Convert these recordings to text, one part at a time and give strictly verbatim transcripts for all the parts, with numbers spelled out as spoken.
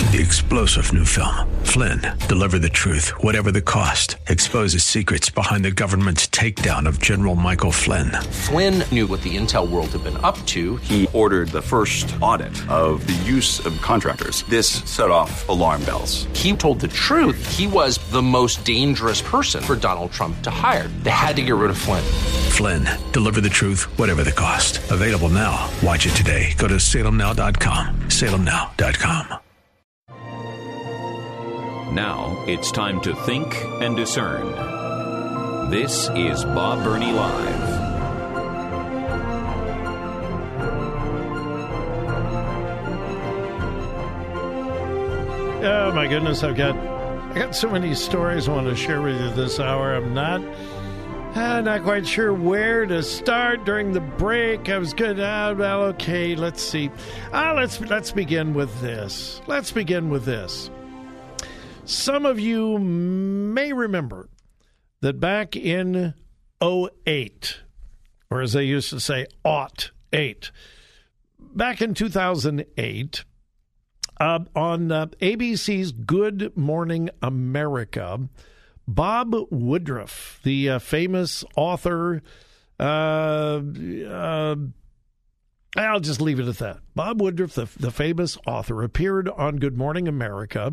The explosive new film, Flynn, deliver the truth, whatever the cost, exposes secrets behind the government's takedown of General Michael Flynn. Flynn knew what the intel world had been up to. He ordered the first audit of the use of contractors. This set off alarm bells. He told the truth. He was the most dangerous person for Donald Trump to hire. They had to get rid of Flynn. Flynn, deliver the truth, whatever the cost. Available now. Watch it today. Go to salem now dot com. salem now dot com. Now it's time to think and discern. This is Bob Burney Live. Oh my goodness, I've got I got so many stories I want to share with you this hour. I'm not uh, not quite sure where to start during the break. I was good. Uh, well, okay, let's see. Uh, let's let's begin with this. Let's begin with this. Some of you may remember that back in oh eight, or as they used to say, aught eight, back in two thousand eight, uh, on uh, A B C's Good Morning America, Bob Woodruff, the uh, famous author, uh, uh, I'll just leave it at that. Bob Woodruff, the, the famous author, appeared on Good Morning America.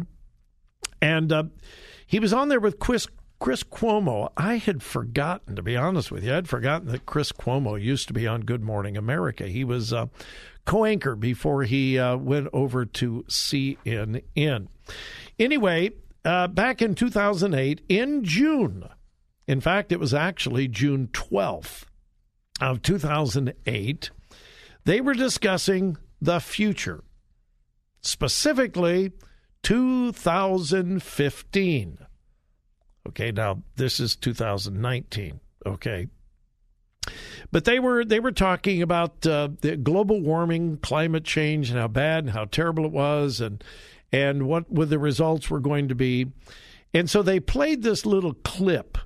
And uh, he was on there with Chris, Chris Cuomo. I had forgotten, to be honest with you, I'd forgotten that Chris Cuomo used to be on Good Morning America. He was uh, co-anchor before he uh, went over to C N N. Anyway, uh, back in two thousand eight, in June, in fact, it was actually June twelfth of two thousand eight, they were discussing the future, specifically two thousand fifteen. Okay, now this is two thousand nineteen. Okay, but they were they were talking about uh, the global warming, climate change, and how bad and how terrible it was, and and what what the results were going to be. And so they played this little clip.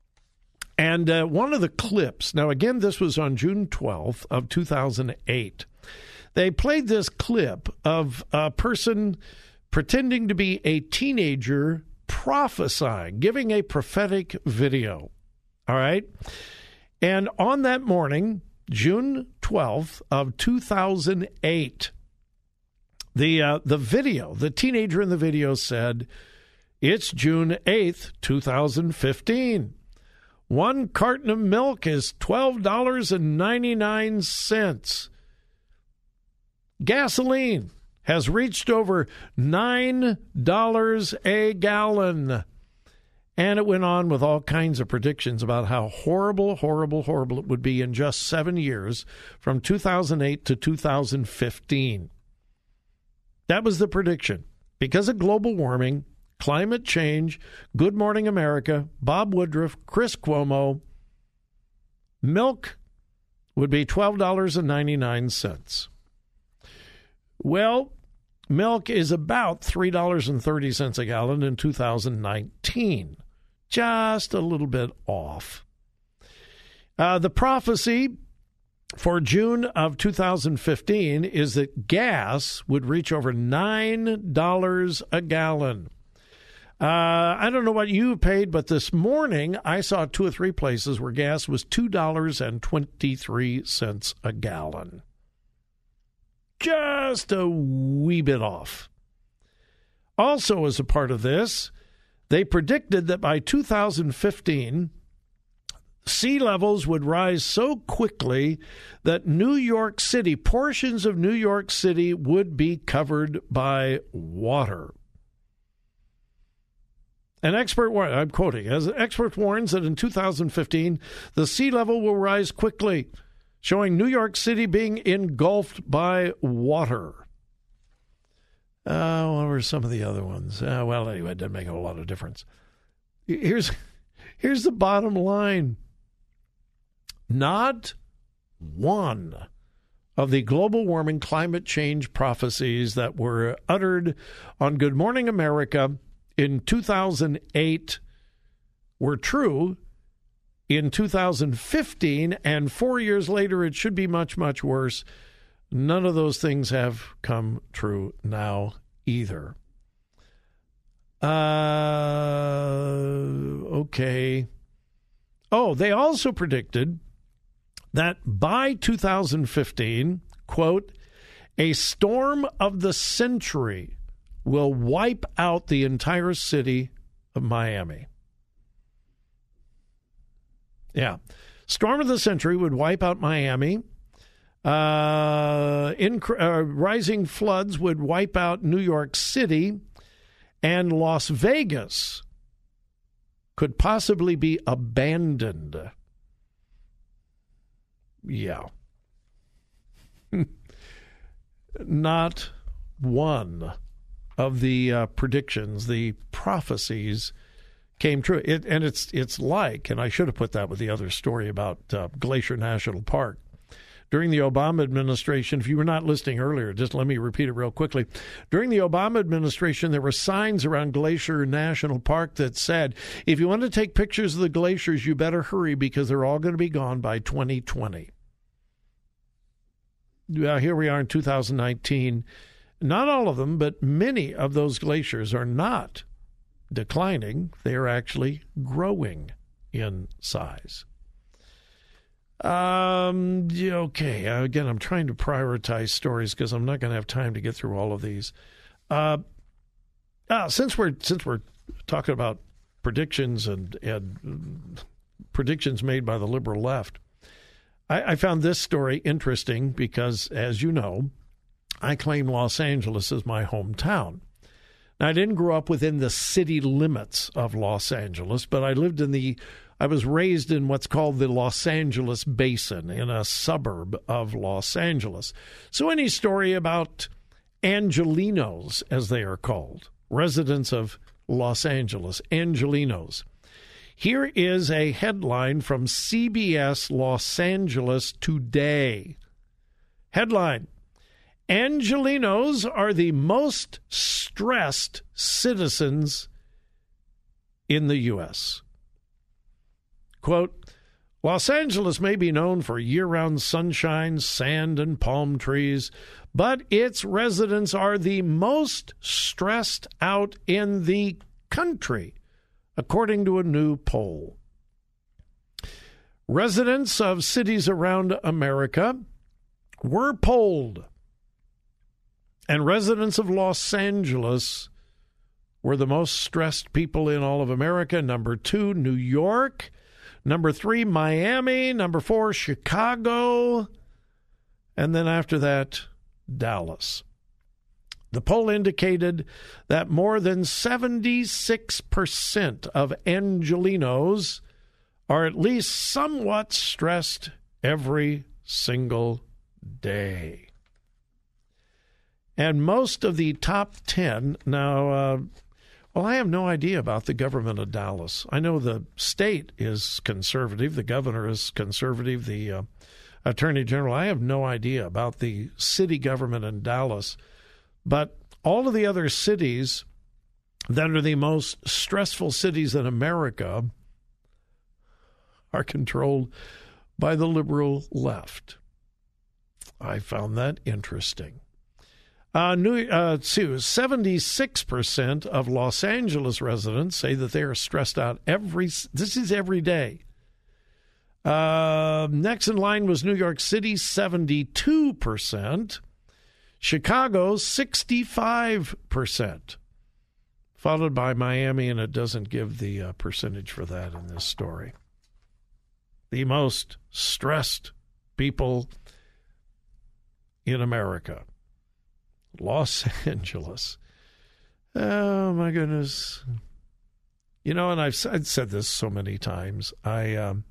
And uh, one of the clips, now again, this was on June twelfth of two thousand eight. They played this clip of a person pretending to be a teenager prophesying, giving a prophetic video. All right? And on that morning, June twelfth of two thousand eight, the uh, the video, the teenager in the video said, "It's June eighth, two thousand fifteen. One carton of milk is twelve dollars and ninety-nine cents. Gasoline has reached over nine dollars a gallon." And it went on with all kinds of predictions about how horrible, horrible, horrible it would be in just seven years from two thousand eight to two thousand fifteen. That was the prediction. Because of global warming, climate change, Good Morning America, Bob Woodruff, Chris Cuomo, milk would be twelve dollars and ninety-nine cents. Well, milk is about three dollars and thirty cents a gallon in two thousand nineteen. Just a little bit off. Uh, the prophecy for June of two thousand fifteen is that gas would reach over nine dollars a gallon. Uh, I don't know what you paid, but this morning I saw two or three places where gas was two dollars and twenty-three cents a gallon. Just a wee bit off. Also, as a part of this, they predicted that by two thousand fifteen, sea levels would rise so quickly that New York City, portions of New York City, would be covered by water. An expert, I'm quoting, as an expert warns that in two thousand fifteen, the sea level will rise quickly, showing New York City being engulfed by water. Uh, what were some of the other ones? Uh, well, anyway, it didn't make a lot of difference. Here's, here's the bottom line. Not one of the global warming climate change prophecies that were uttered on Good Morning America in two thousand eight were true in two thousand fifteen, and four years later it should be much, much worse. None of those things have come true now either. okay. Oh, they also predicted that by two thousand fifteen, quote, a storm of the century will wipe out the entire city of Miami. Yeah. Storm of the century would wipe out Miami. Uh, in, uh, rising floods would wipe out New York City. And Las Vegas could possibly be abandoned. Yeah. Not one of the uh, predictions, the prophecies, came true. It, and it's it's like, and I should have put that with the other story about uh, Glacier National Park. During the Obama administration, if you were not listening earlier, just let me repeat it real quickly. During the Obama administration, there were signs around Glacier National Park that said, if you want to take pictures of the glaciers, you better hurry because they're all going to be gone by twenty twenty. Well, here we are in two thousand nineteen. Not all of them, but many of those glaciers are not declining. They are actually growing in size. Um. Okay. Again, I'm trying to prioritize stories because I'm not going to have time to get through all of these. Uh, ah, since we're since we're talking about predictions and and predictions made by the liberal left, I, I found this story interesting because, as you know, I claim Los Angeles as my hometown. Now, I didn't grow up within the city limits of Los Angeles, but I lived in the I was raised in what's called the Los Angeles Basin, in a suburb of Los Angeles. So any story about Angelenos, as they are called, residents of Los Angeles, Angelenos. Here is a headline from C B S Los Angeles Today. Headline: Angelenos are the most stressed citizens in the U S Quote, Los Angeles may be known for year-round sunshine, sand, and palm trees, but its residents are the most stressed out in the country, according to a new poll. Residents of cities around America were polled, and residents of Los Angeles were the most stressed people in all of America. Number two, New York. Number three, Miami. Number four, Chicago. And then after that, Dallas. The poll indicated that more than seventy-six percent of Angelenos are at least somewhat stressed every single day. And most of the top ten, now, uh, well, I have no idea about the government of Dallas. I know the state is conservative. The governor is conservative. The uh, attorney general. I have no idea about the city government in Dallas. But all of the other cities that are the most stressful cities in America are controlled by the liberal left. I found that interesting. Uh, new, uh, seventy-six percent of Los Angeles residents say that they are stressed out every, this is every day. Uh, next in line was New York City, seventy-two percent. Chicago, sixty-five percent. Followed by Miami, and it doesn't give the uh, percentage for that in this story. The most stressed people in America. Los Angeles. Oh, my goodness. You know, and I've, I've said this so many times. I um,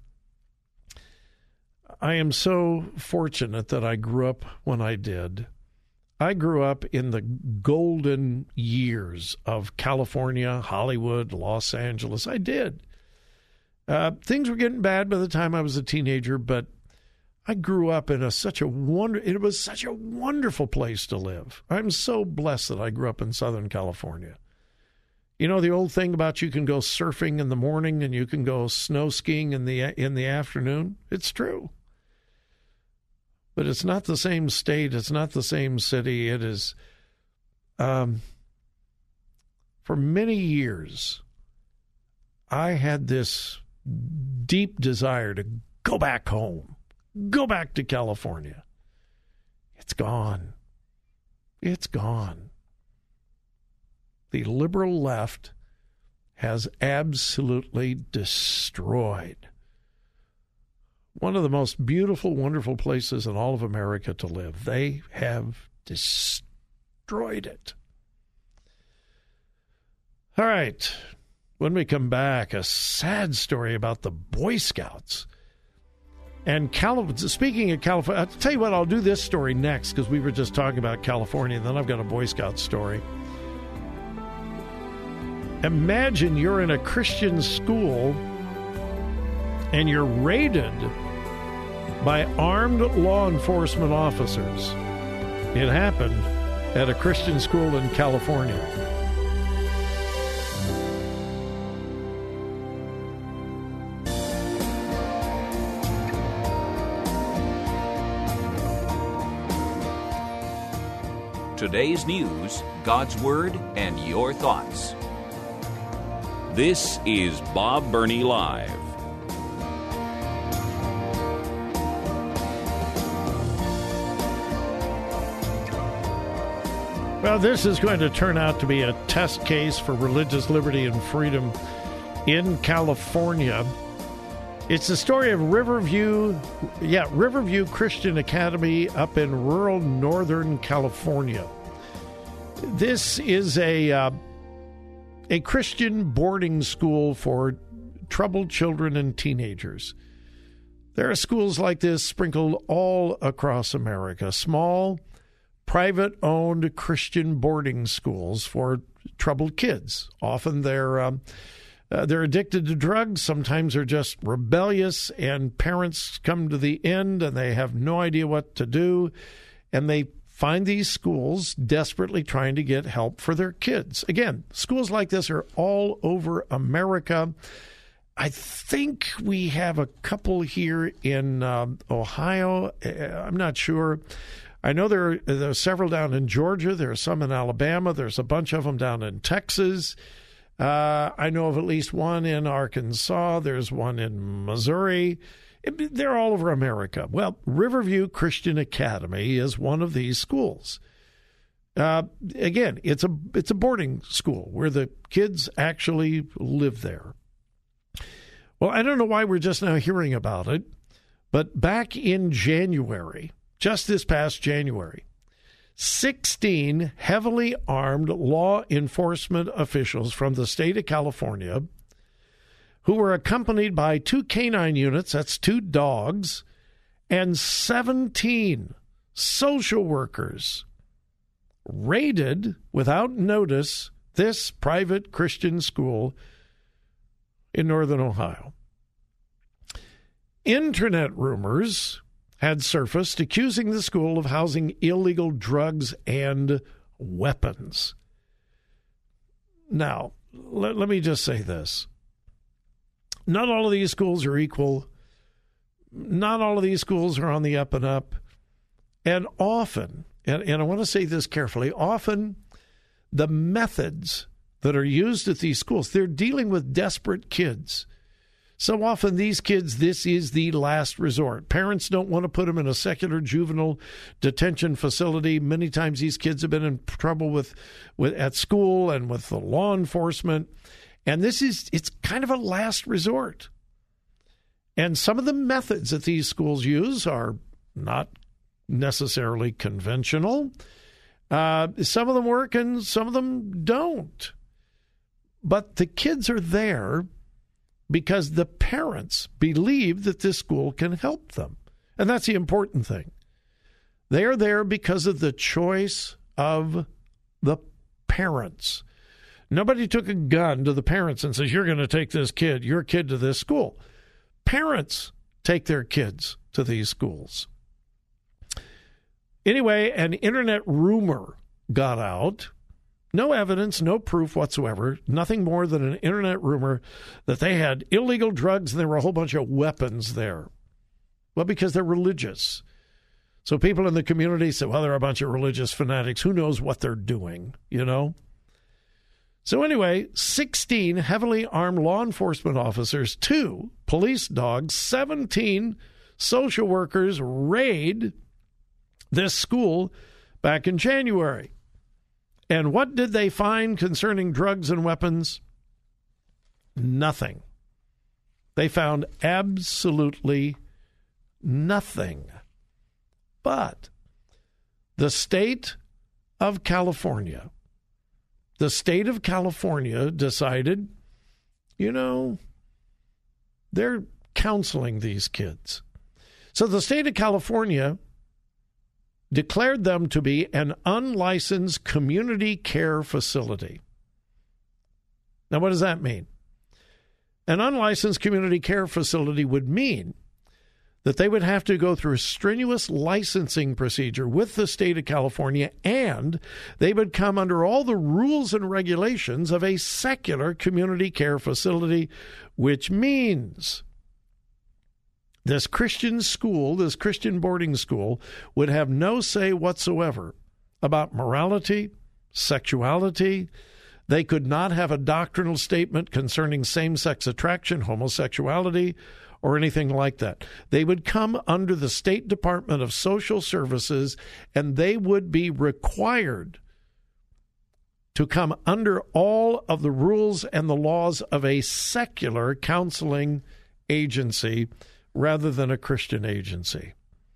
I am so fortunate that I grew up when I did. I grew up in the golden years of California, Hollywood, Los Angeles. I did. Uh, things were getting bad by the time I was a teenager, but I grew up in a such a wonder. It was such a wonderful place to live. I'm so blessed that I grew up in Southern California. You know the old thing about you can go surfing in the morning and you can go snow skiing in the in the afternoon? It's true. But it's not the same state. It's not the same city. It is, um, For many years, I had this deep desire to go back home, go back to California. It's gone. It's gone. The liberal left has absolutely destroyed one of the most beautiful, wonderful places in all of America to live. They have destroyed it. All right. When we come back, a sad story about the Boy Scouts. And Cali- speaking of California, I'll tell you what, I'll do this story next because we were just talking about California, and then I've got a Boy Scout story. Imagine you're in a Christian school and you're raided by armed law enforcement officers. It happened at a Christian school in California. Today's news, God's Word, and your thoughts. This is Bob Burney Live. Well, this is going to turn out to be a test case for religious liberty and freedom in California. It's the story of Riverview, yeah, Riverview Christian Academy up in rural Northern California. This is a uh, a Christian boarding school for troubled children and teenagers. There are schools like this sprinkled all across America, small, private-owned Christian boarding schools for troubled kids. Often they're um, uh, they're addicted to drugs. Sometimes they're just rebellious, and parents come to the end and they have no idea what to do, and they find these schools desperately trying to get help for their kids. Again, schools like this are all over America. I think we have a couple here in uh, Ohio. I'm not sure. I know there are, there are several down in Georgia. There are some in Alabama. There's a bunch of them down in Texas. Uh, I know of at least one in Arkansas. There's one in Missouri. It, they're all over America. Well, Riverview Christian Academy is one of these schools. Uh, again, it's a it's a boarding school where the kids actually live there. Well, I don't know why we're just now hearing about it, but back in January, just this past January, sixteen heavily armed law enforcement officials from the state of California, who were accompanied by two canine units, that's two dogs, and seventeen social workers, raided without notice this private Christian school in northern Ohio. Internet rumors had surfaced accusing the school of housing illegal drugs and weapons. Now, let, let me just say this. Not all of these schools are equal. Not all of these schools are on the up and up. And often, and, and I want to say this carefully, often the methods that are used at these schools, they're dealing with desperate kids. So often these kids, this is the last resort. Parents don't want to put them in a secular juvenile detention facility. Many times these kids have been in trouble with, with at school and with the law enforcement. And this is, it's kind of a last resort. And some of the methods that these schools use are not necessarily conventional. Uh, some of them work and some of them don't. But the kids are there because the parents believe that this school can help them. And that's the important thing. They are there because of the choice of the parents. Nobody took a gun to the parents and says, you're going to take this kid, your kid, to this school. Parents take their kids to these schools. Anyway, an internet rumor got out. No evidence, no proof whatsoever, nothing more than an internet rumor that they had illegal drugs and there were a whole bunch of weapons there. Well, because they're religious. So people in the community say, well, they're a bunch of religious fanatics. Who knows what they're doing, you know? So anyway, sixteen heavily armed law enforcement officers, two police dogs, seventeen social workers raid this school back in January. And what did they find concerning drugs and weapons? Nothing. They found absolutely nothing. But the state of California, the state of California decided, you know, they're counseling these kids. So the state of California declared them to be an unlicensed community care facility. Now, what does that mean? An unlicensed community care facility would mean that they would have to go through a strenuous licensing procedure with the state of California, and they would come under all the rules and regulations of a secular community care facility, which means this Christian school, this Christian boarding school, would have no say whatsoever about morality, sexuality. They could not have a doctrinal statement concerning same-sex attraction, homosexuality, or anything like that. They would come under the State Department of Social Services, and they would be required to come under all of the rules and the laws of a secular counseling agency rather than a Christian agency.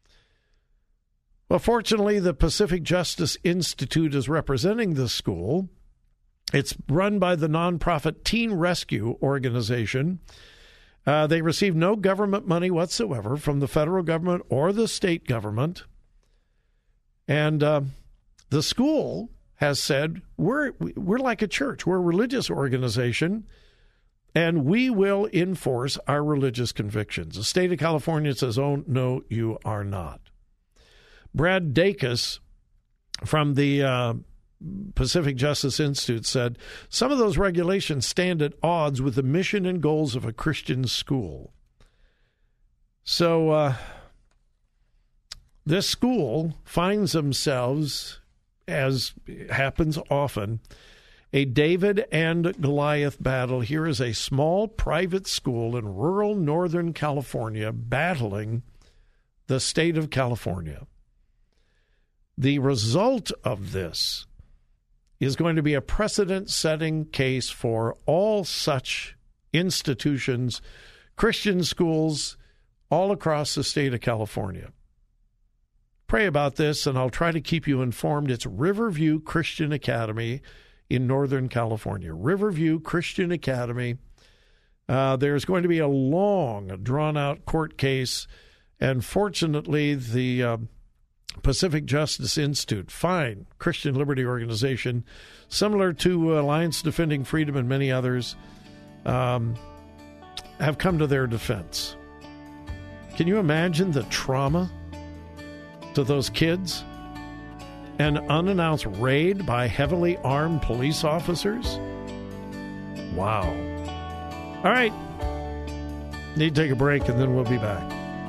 Well, fortunately, the Pacific Justice Institute is representing the school. It's run by the nonprofit Teen Rescue Organization. Uh, they receive no government money whatsoever from the federal government or the state government. And uh, the school has said, we're, we're like a church. We're a religious organization, and we will enforce our religious convictions. The state of California says, oh, no, you are not. Brad Dacus from the uh, Pacific Justice Institute said, some of those regulations stand at odds with the mission and goals of a Christian school. So uh, this school finds themselves, as happens often, a David and Goliath battle. Here is a small private school in rural Northern California battling the state of California. The result of this is going to be a precedent-setting case for all such institutions, Christian schools, all across the state of California. Pray about this, and I'll try to keep you informed. It's Riverview Christian Academy in Northern California. Riverview Christian Academy. Uh, there's going to be a long, drawn-out court case, and fortunately, the uh, Pacific Justice Institute, fine Christian liberty organization, similar to Alliance Defending Freedom and many others, um, have come to their defense. Can you imagine the trauma to those kids? An unannounced raid by heavily armed police officers? Wow. All right. Need to take a break, and then we'll be back.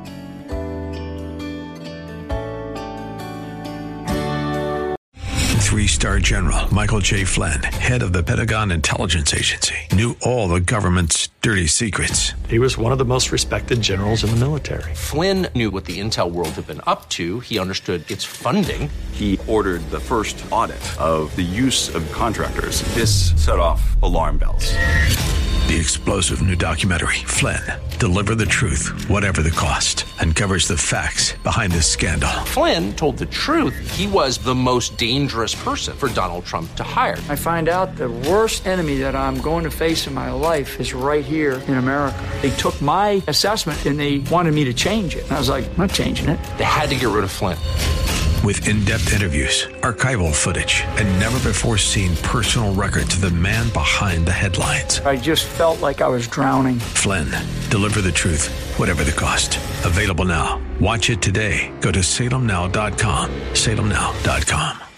Three-star General Michael J. Flynn, head of the Pentagon Intelligence Agency, knew all the government's dirty secrets. He was one of the most respected generals in the military. Flynn knew what the intel world had been up to. He understood its funding. He ordered the first audit of the use of contractors. This set off alarm bells. The explosive new documentary, Flynn, Deliver the Truth, Whatever the Cost, uncovers the facts behind this scandal. Flynn told the truth. He was the most dangerous person for Donald Trump to hire. I find out the worst enemy that I'm going to face in my life is right here in America. They took my assessment and they wanted me to change it. And I was like, I'm not changing it. They had to get rid of Flynn. With in-depth interviews, archival footage, and never-before-seen personal records of the man behind the headlines. I just felt like I was drowning. Flynn, Deliver the Truth, Whatever the Cost. Available now. Watch it today. Go to salem now dot com. salem now dot com.